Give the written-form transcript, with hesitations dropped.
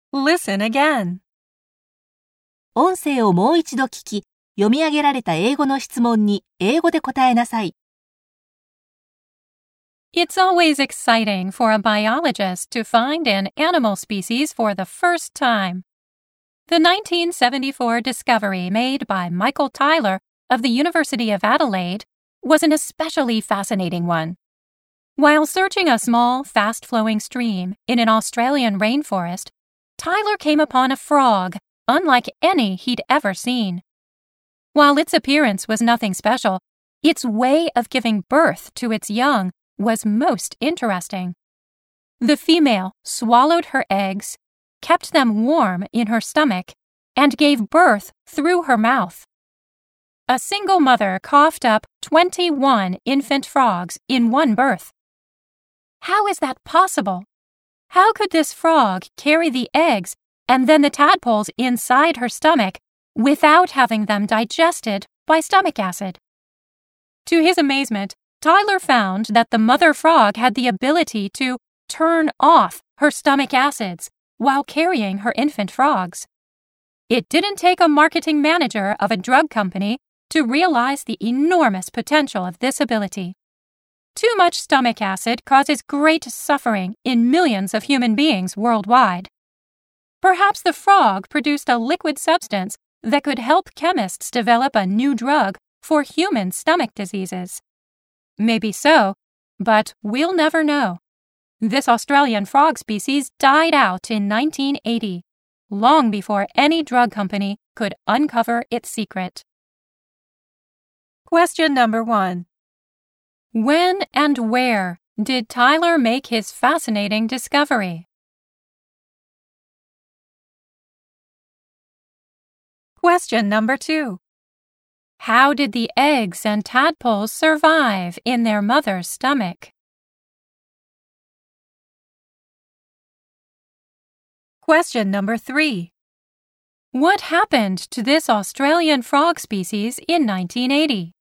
Listen again. 音声をもう一度聞き、読み上げられた英語の質問に英語で答えなさい。 It's always exciting for a biologist to find an animal species for the first time. The 1974 discovery made by Michael Tyler of the University of Adelaide was an especially fascinating one. While searching a small, fast-flowing stream in an Australian rainforest, Tyler came upon a frog unlike any he'd ever seen. While its appearance was nothing special, its way of giving birth to its young was most interesting. The female swallowed her eggs, kept them warm in her stomach, and gave birth through her mouth. A single mother coughed up 21 infant frogs in one birth. How is that possible? How could this frog carry the eggs and then the tadpoles inside her stomach without having them digested by stomach acid? To his amazement, Tyler found that the mother frog had the ability to turn off her stomach acids while carrying her infant frogs. It didn't take a marketing manager of a drug company to realize the enormous potential of this ability. Too much stomach acid causes great suffering in millions of human beings worldwide. Perhaps the frog produced a liquid substance that could help chemists develop a new drug for human stomach diseases. Maybe so, but we'll never know. This Australian frog species died out in 1980, long before any drug company could uncover its secret. Question number 1. When and where did Tyler make his fascinating discovery? Question number 2. How did the eggs and tadpoles survive in their mother's stomach? Question number 3. What happened to this Australian frog species in 1980?